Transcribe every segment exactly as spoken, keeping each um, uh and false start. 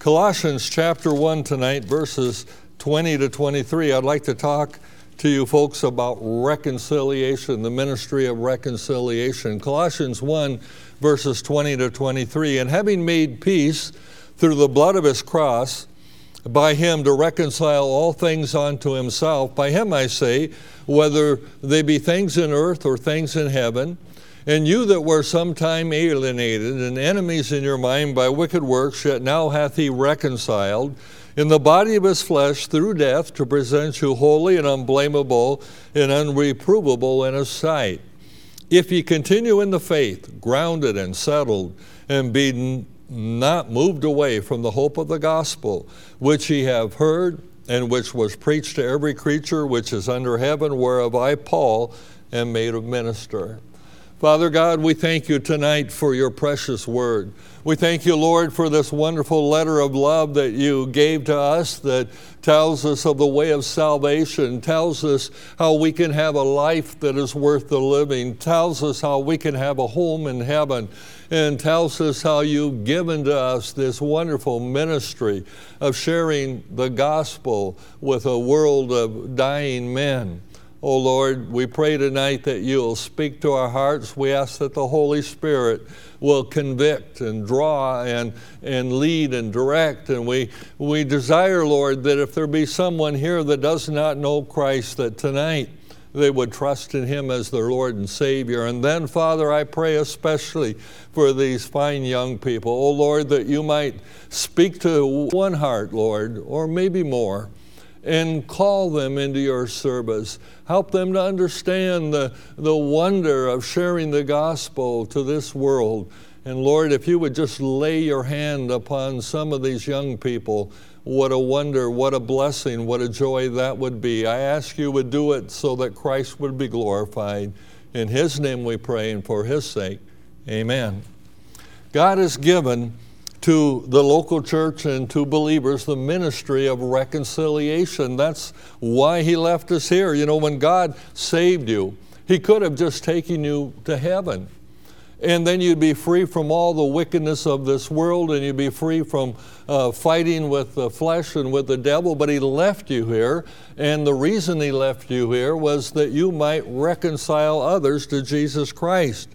Colossians chapter one tonight, verses twenty to twenty-three. I'd like to talk to you folks about reconciliation, the ministry of reconciliation. Colossians one, verses twenty to twenty-three. And having made peace through the blood of his cross, by him to reconcile all things unto himself. By him I say, whether they be things in earth or things in heaven. And you that were sometime alienated and enemies in your mind by wicked works, yet now hath he reconciled in the body of his flesh through death, to present you holy and unblameable and unreprovable in his sight. If ye continue in the faith, grounded and settled, and be not moved away from the hope of the gospel, which ye have heard, and which was preached to every creature which is under heaven, whereof I, Paul, am made a minister. Father God, we thank you tonight for your precious word. We thank you, Lord, for this wonderful letter of love that you gave to us that tells us of the way of salvation, tells us how we can have a life that is worth the living, tells us how we can have a home in heaven, and tells us how you've given to us this wonderful ministry of sharing the gospel with a world of dying men. Oh Lord, we pray tonight that you'll speak to our hearts. We ask that the Holy Spirit will convict and draw and, and lead and direct. And we, we desire, Lord, that if there be someone here that does not know Christ, that tonight they would trust in him as their Lord and Savior. And then, Father, I pray especially for these fine young people. Oh Lord, that you might speak to one heart, Lord, or maybe more, and call them into your service. Help them to understand the, the wonder of sharing the gospel to this world. And Lord, if you would just lay your hand upon some of these young people, what a wonder, what a blessing, what a joy that would be. I ask you would do it so that Christ would be glorified. In his name we pray, and for his sake, amen. God has given to the local church and to believers the ministry of reconciliation. That's why he left us here. You know, when God saved you, he could have just taken you to heaven, and then you'd be free from all the wickedness of this world, and you'd be free from uh, fighting with the flesh and with the devil. But he left you here, and the reason he left you here was that you might reconcile others to Jesus Christ.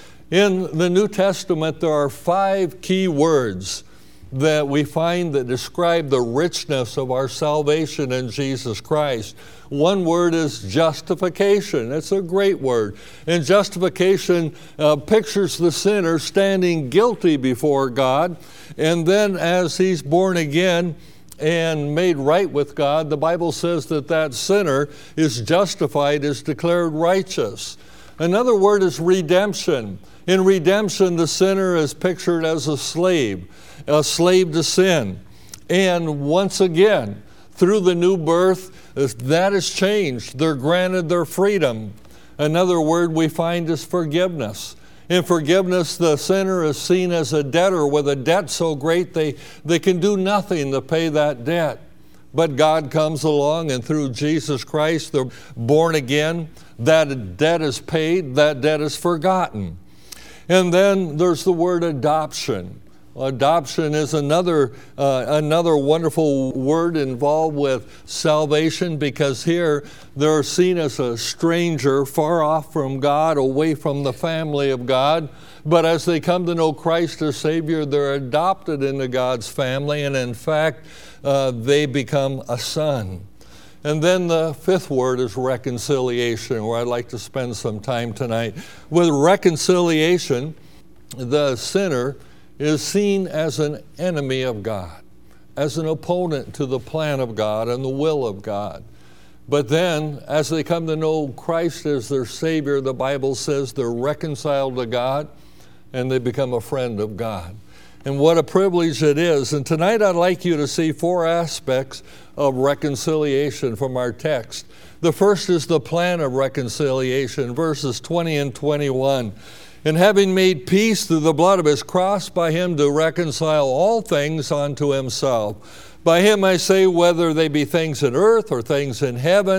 In the New Testament, there are five key words that we find that describe the richness of our salvation in Jesus Christ. One word is justification. It's a great word. And justification uh, pictures the sinner standing guilty before God. And then as he's born again and made right with God, the Bible says that that sinner is justified, is declared righteous. Another word is redemption. In redemption, the sinner is pictured as a slave, a slave to sin. And once again, through the new birth, that is changed. They're granted their freedom. Another word we find is forgiveness. In forgiveness, the sinner is seen as a debtor with a debt so great they, they can do nothing to pay that debt. But God comes along, and through Jesus Christ, they're born again. That debt is paid, that debt is forgotten. And then there's the word adoption. Adoption is another, uh, another wonderful word involved with salvation, because here they're seen as a stranger, far off from God, away from the family of God. But as they come to know Christ as Savior, they're adopted into God's family, and in fact, uh, they become a son. And then the fifth word is reconciliation, where I'd like to spend some time tonight. With reconciliation, the sinner is seen as an enemy of God, as an opponent to the plan of God and the will of God. But then, as they come to know Christ as their Savior, the Bible says they're reconciled to God and they become a friend of God. And what a privilege it is. And tonight I'd like you to see four aspects of reconciliation from our text. The first is the plan of reconciliation, verses twenty and twenty-one. And having made peace through the blood of his cross, by him to reconcile all things unto himself. By him I say, whether they be things in earth or things in heaven.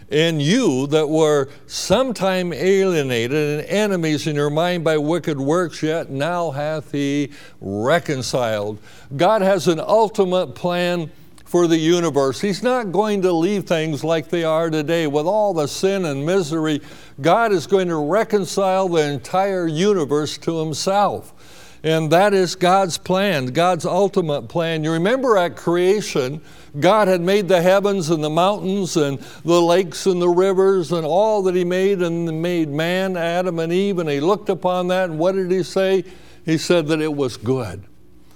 And you that were sometime alienated and enemies in your mind by wicked works, yet now hath he reconciled. God has an ultimate plan for the universe. He's not going to leave things like they are today. With all the sin and misery, God is going to reconcile the entire universe to himself. And that is God's plan, God's ultimate plan. You remember at creation, God had made the heavens and the mountains and the lakes and the rivers and all that he made, and made man, Adam and Eve, and he looked upon that, and what did he say? He said that it was good.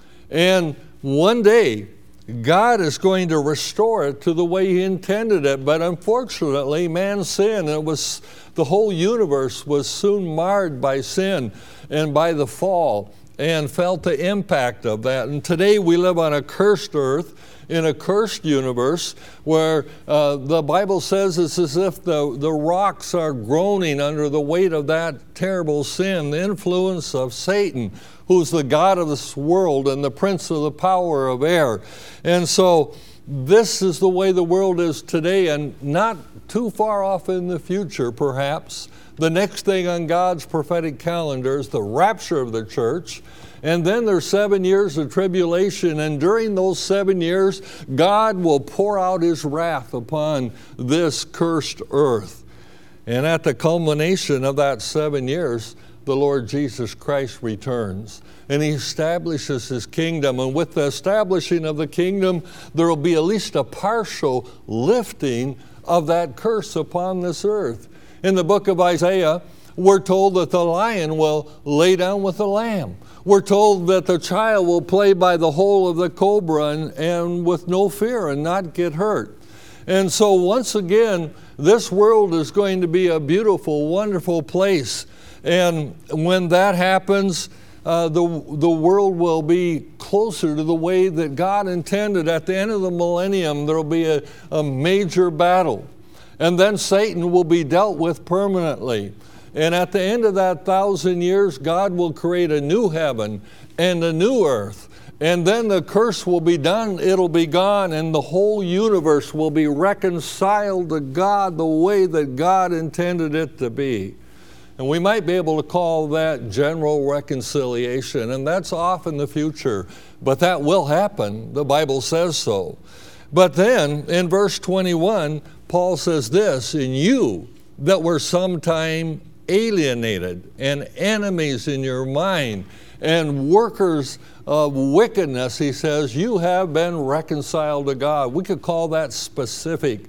And one day, God is going to restore it to the way he intended it, but unfortunately, man sinned, and it was, the whole universe was soon marred by sin and by the fall, and felt the impact of that. And today we live on a cursed earth, in a cursed universe, where uh, the Bible says it's as if the, the rocks are groaning under the weight of that terrible sin, the influence of Satan, who's the god of this world and the prince of the power of air. And so this is the way the world is today, and not too far off in the future, perhaps. The next thing on God's prophetic calendar is the rapture of the church. And then there's seven years of tribulation. And during those seven years, God will pour out his wrath upon this cursed earth. And at the culmination of that seven years, the Lord Jesus Christ returns. And he establishes his kingdom. And with the establishing of the kingdom, there will be at least a partial lifting of that curse upon this earth. In the book of Isaiah, we're told that the lion will lay down with the lamb. We're told that the child will play by the hole of the cobra and, and with no fear and not get hurt. And so once again, this world is going to be a beautiful, wonderful place. And when that happens, uh, the, the world will be closer to the way that God intended. At the end of the millennium, there will be a, a major battle. And then Satan will be dealt with permanently. And at the end of that thousand years, God will create a new heaven and a new earth. And then the curse will be done, it'll be gone, and the whole universe will be reconciled to God the way that God intended it to be. And we might be able to call that general reconciliation, and that's off in the future. But that will happen, the Bible says so. But then, in verse twenty-one, Paul says this, "And you that were sometime alienated and enemies in your mind and workers of wickedness," he says, "you have been reconciled to God." We could call that specific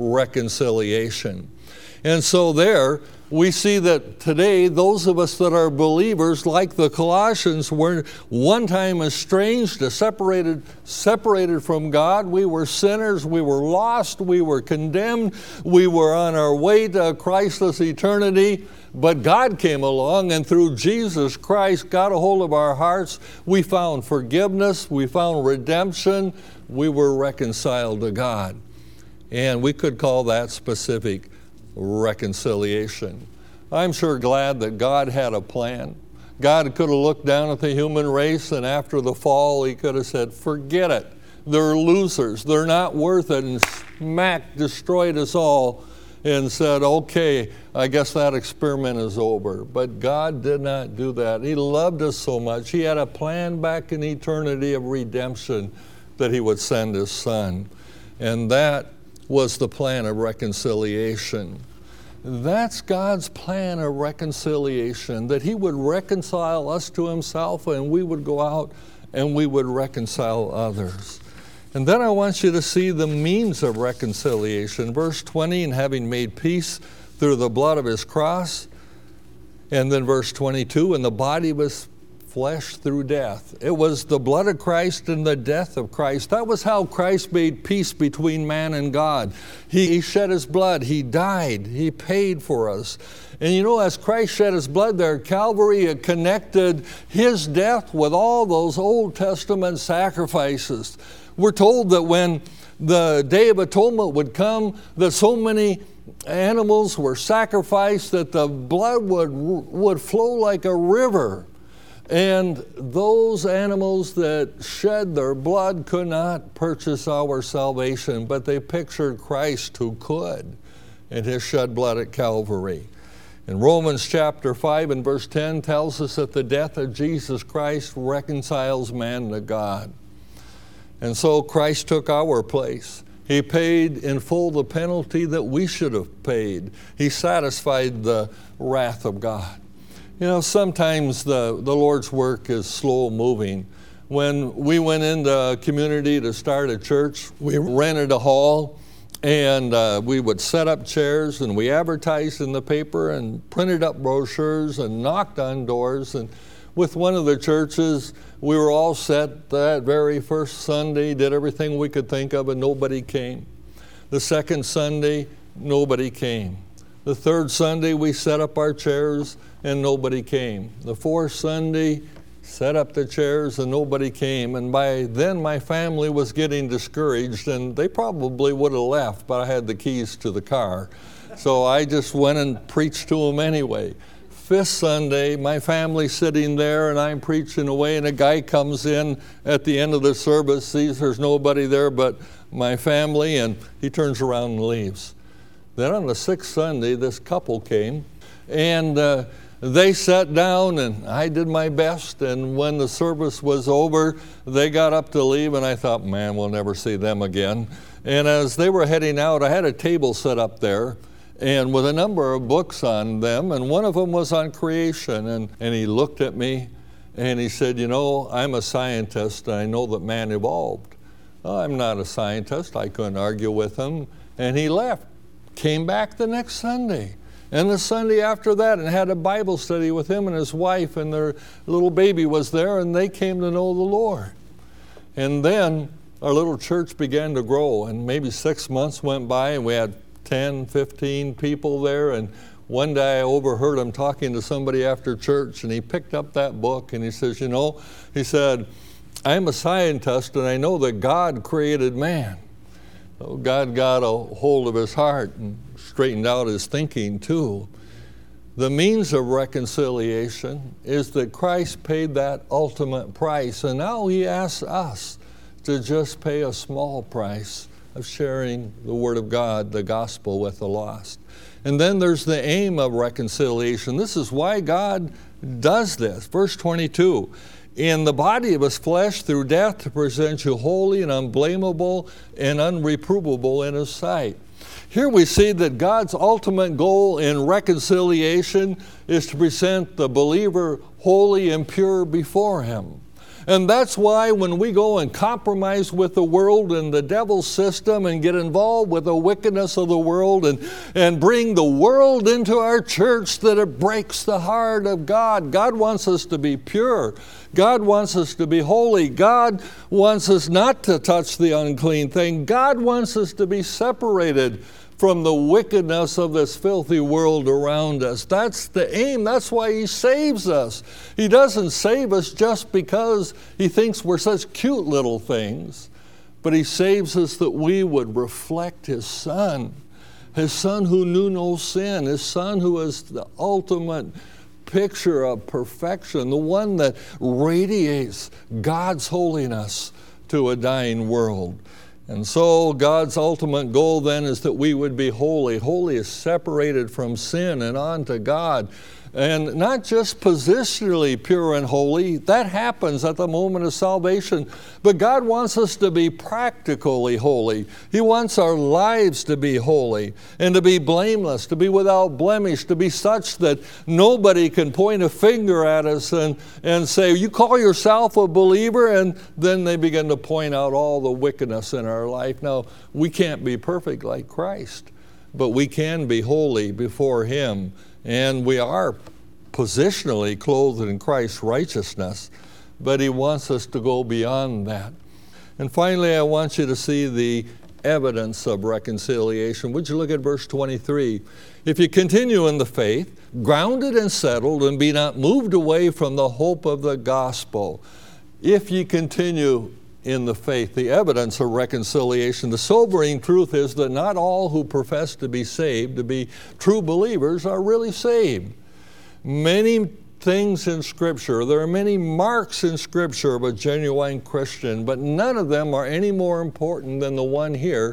reconciliation. And so there we see that today those of us that are believers, like the Colossians, were one time estranged, separated, separated from God. We were sinners, we were lost, we were condemned, we were on our way to a Christless eternity. But God came along, and through Jesus Christ got a hold of our hearts. We found forgiveness, we found redemption, we were reconciled to God. And we could call that specific reconciliation. I'm sure glad that God had a plan. God could have looked down at the human race, and after the fall, he could have said, forget it. They're losers. They're not worth it, and smack destroyed us all and said, okay, I guess that experiment is over. But God did not do that. He loved us so much. He had a plan back in eternity of redemption that he would send his son. And that was the plan of reconciliation. That's God's plan of reconciliation, that he would reconcile us to himself, and we would go out and we would reconcile others. And then I want you to see the means of reconciliation. Verse twenty, "And having made peace through the blood of his cross." And then verse twenty-two, "And the body of his flesh through death." It was the blood of Christ and the death of Christ. That was how Christ made peace between man and God. He, he shed his blood. He died. He paid for us. And you know, as Christ shed his blood there at Calvary, it connected his death with all those Old Testament sacrifices. We're told that when the Day of Atonement would come, that so many animals were sacrificed that the blood would, would flow like a river. And those animals that shed their blood could not purchase our salvation, but they pictured Christ who could. and his shed blood at Calvary. And Romans chapter five and verse ten tells us that the death of Jesus Christ reconciles man to God. And so Christ took our place. He paid in full the penalty that we should have paid. He satisfied the wrath of God. You know, sometimes the, the Lord's work is slow moving. When we went into a community to start a church, we rented a hall, and uh, we would set up chairs, and we advertised in the paper and printed up brochures and knocked on doors. And with one of the churches, we were all set that very first Sunday, did everything we could think of, and nobody came. The second Sunday, nobody came. The third Sunday, we set up our chairs, and nobody came. The fourth Sunday, set up the chairs, and nobody came. And by then, my family was getting discouraged, and they probably would have left, but I had the keys to the car. So I just went and preached to them anyway. Fifth Sunday, my family's sitting there, and I'm preaching away, and a guy comes in at the end of the service, sees there's nobody there but my family, and he turns around and leaves. Then on the sixth Sunday, this couple came, and uh, they sat down, and I did my best, and when the service was over, they got up to leave, and I thought, man, we'll never see them again. And as they were heading out, I had a table set up there, and with a number of books on them, and one of them was on creation, and, and he looked at me, and he said, you know, I'm a scientist, and I know that man evolved. Oh, I'm not a scientist. I couldn't argue with him, and he left. Came back the next Sunday, and the Sunday after that, and had a Bible study with him and his wife, and their little baby was there, and they came to know the Lord. And then our little church began to grow, and maybe six months went by, and we had ten, fifteen people there, and one day I overheard him talking to somebody after church, and he picked up that book, and he says, you know, he said, I'm a scientist, and I know that God created man. So God got a hold of his heart and straightened out his thinking too. The means of reconciliation is that Christ paid that ultimate price, and now he asks us to just pay a small price of sharing the Word of God, the gospel, with the lost. And then there's the aim of reconciliation. This is why God does this. Verse twenty-two, in the body of his flesh through death to present you holy and unblameable and unreprovable in his sight. Here we see that God's ultimate goal in reconciliation is to present the believer holy and pure before him. And that's why when we go and compromise with the world and the devil's system and get involved with the wickedness of the world and, and bring the world into our church, that it breaks the heart of God. God wants us to be pure. God wants us to be holy. God wants us not to touch the unclean thing. God wants us to be separated from the wickedness of this filthy world around us. That's the aim. That's why he saves us. He doesn't save us just because he thinks we're such cute little things, but he saves us that we would reflect his Son, his Son who knew no sin, his Son who is the ultimate picture of perfection, the one that radiates God's holiness to a dying world. And so God's ultimate goal then is that we would be holy. Holy is separated from sin and on to God. And not just positionally pure and holy, that happens at the moment of salvation, but God wants us to be practically holy. He wants our lives to be holy and to be blameless, to be without blemish, to be such that nobody can point a finger at us and, and say, you call yourself a believer, and then they begin to point out all the wickedness in our life. Now, we can't be perfect like Christ, but we can be holy before him. And we are positionally clothed in Christ's righteousness, but he wants us to go beyond that. And finally, I want you to see the evidence of reconciliation. Would you look at verse twenty-three? If you continue in the faith, grounded and settled, and be not moved away from the hope of the gospel. If you continue in the faith, the evidence of reconciliation. The sobering truth is that not all who profess to be saved, to be true believers, are really saved. Many things in Scripture, there are many marks in Scripture of a genuine Christian, but none of them are any more important than the one here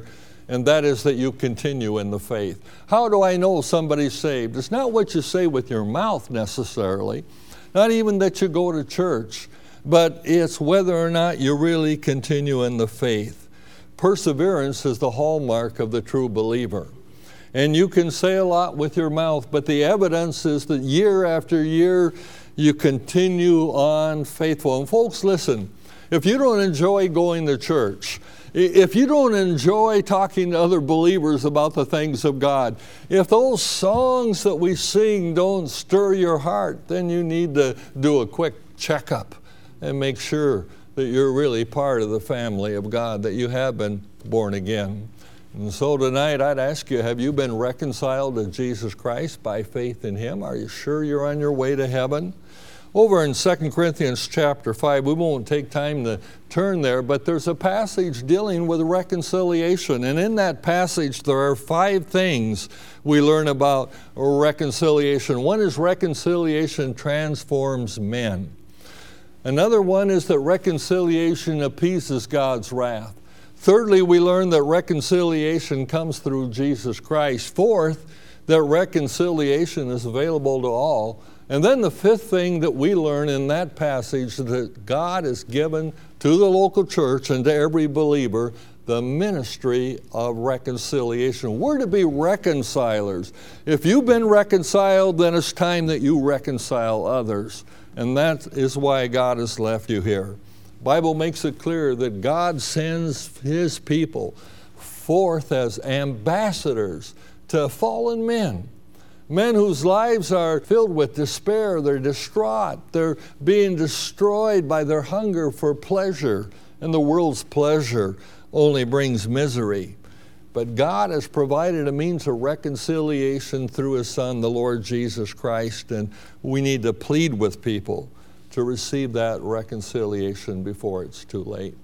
and that is that you continue in the faith. How do I know somebody's saved? It's not what you say with your mouth necessarily, not even that you go to church, but it's whether or not you really continue in the faith. Perseverance is the hallmark of the true believer. And you can say a lot with your mouth, but the evidence is that year after year, you continue on faithful. And folks, listen, if you don't enjoy going to church, if you don't enjoy talking to other believers about the things of God, if those songs that we sing don't stir your heart, then you need to do a quick checkup and make sure that you're really part of the family of God, that you have been born again. And so tonight I'd ask you, have you been reconciled to Jesus Christ by faith in Him? Are you sure you're on your way to heaven? Over in Second Corinthians chapter five, we won't take time to turn there, but there's a passage dealing with reconciliation. And in that passage, there are five things we learn about reconciliation. One is reconciliation transforms men. Another one is that reconciliation appeases God's wrath. Thirdly, we learn that reconciliation comes through Jesus Christ. Fourth, that reconciliation is available to all. And then the fifth thing that we learn in that passage, that God has given to the local church and to every believer the ministry of reconciliation. We're to be reconcilers. If you've been reconciled, then it's time that you reconcile others. And that is why God has left you here. The Bible makes it clear that God sends His people forth as ambassadors to fallen men. Men whose lives are filled with despair, they're distraught, they're being destroyed by their hunger for pleasure, and the world's pleasure only brings misery. But God has provided a means of reconciliation through His Son, the Lord Jesus Christ, and we need to plead with people to receive that reconciliation before it's too late.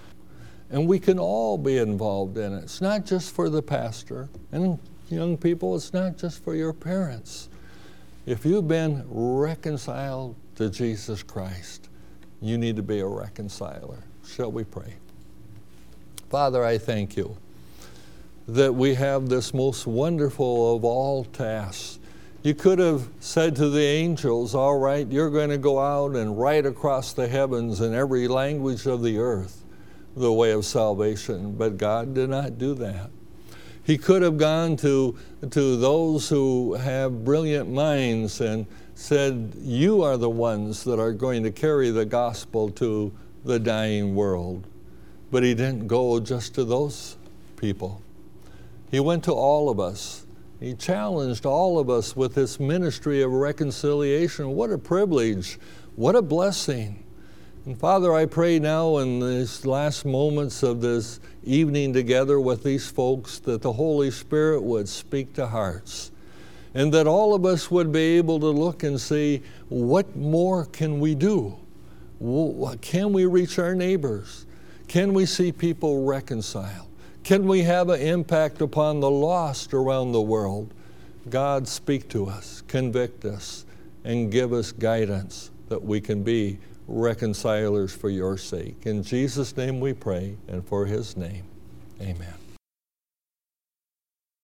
And we can all be involved in it. It's not just for the pastor. And young people, it's not just for your parents. If you've been reconciled to Jesus Christ, you need to be a reconciler. Shall we pray? Father, I thank you that we have this most wonderful of all tasks. You could have said to the angels, all right, you're going to go out and write across the heavens in every language of the earth the way of salvation, but God did not do that. He could have gone to, to those who have brilliant minds and said, you are the ones that are going to carry the gospel to the dying world. But He didn't go just to those people. He went to all of us. He challenged all of us with this ministry of reconciliation. What a privilege. What a blessing. And Father, I pray now in these last moments of this evening together with these folks that the Holy Spirit would speak to hearts, and that all of us would be able to look and see, what more can we do? Can we reach our neighbors? Can we see people reconciled? Can we have an impact upon the lost around the world? God, speak to us, convict us, and give us guidance that we can be reconcilers for your sake. In Jesus' name we pray, and for His name, amen.